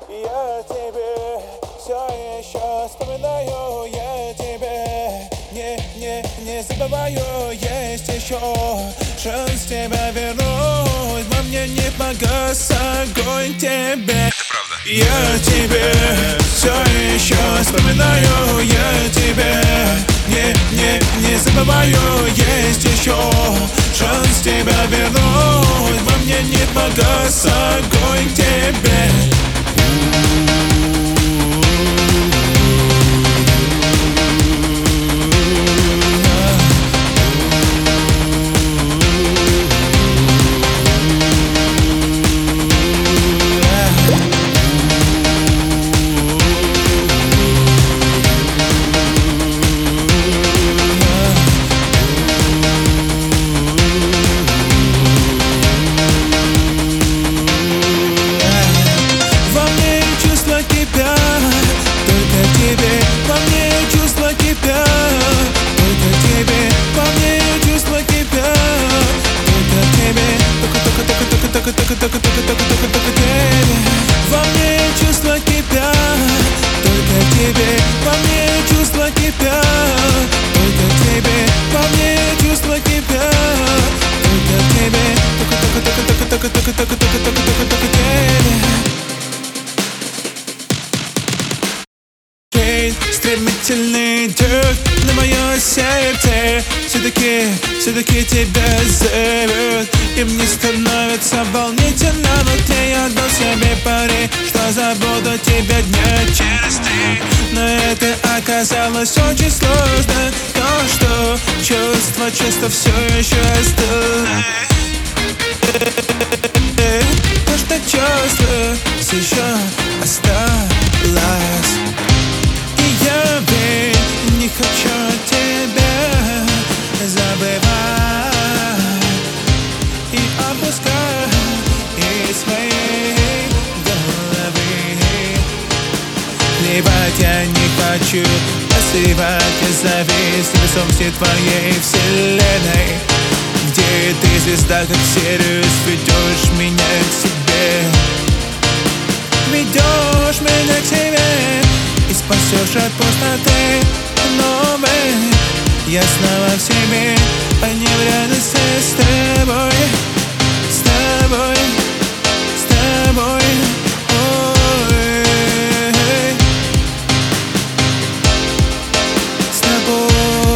Я тебе все еще вспоминаю, я тебе не забываю. Есть еще шанс тебя вернуть, во мне не погас огонь тебе. Я тебе все еще вспоминаю, я тебе не забываю. Есть еще шанс тебя вернуть, во мне не погас огонь тебе. Во мне чувство тебя, только тебе. Во мне чувство тебя, только тебе. Во мне чувство тебя, только тебе. Только тебе. Стремительный идет на мое сердце. Все-таки тебя зовет, и мне становится волнительно внутри. Я дал себе пари, что забуду тебя дня через 3. Но это оказалось очень сложно. То, что чувство все еще осталось. То, что чувство все еще осталось. И я ведь не хочу тебя забывать и опускать из своей головы. Плевать я не хочу, остывать я завис весомости твоей вселенной, где ты звезда, как Сириус, ведешь меня к себе. Ведешь меня к себе и спасешь от пустоты новой. Я снова в себе, они в радости с тобой, с тобой, с тобой. Ой, с тобой.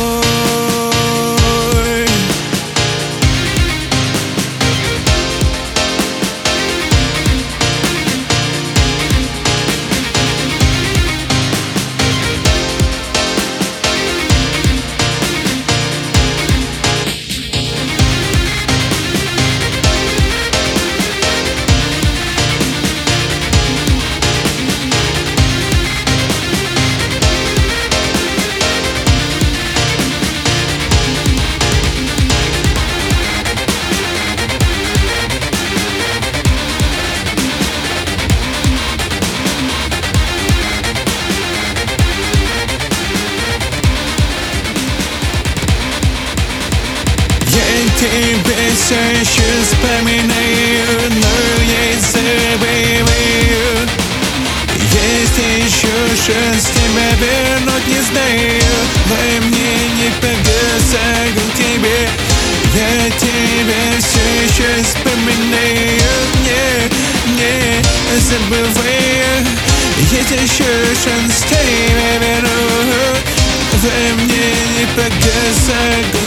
Тебя все еще вспоминаю, но я забываю. Есть еще шанс тебя вернуть, не знаю. Во мне не погас огонь тебе. Я тебя все еще вспоминаю, не забываю. Есть еще шанс тебя вернуть. Во мне не погас огонь.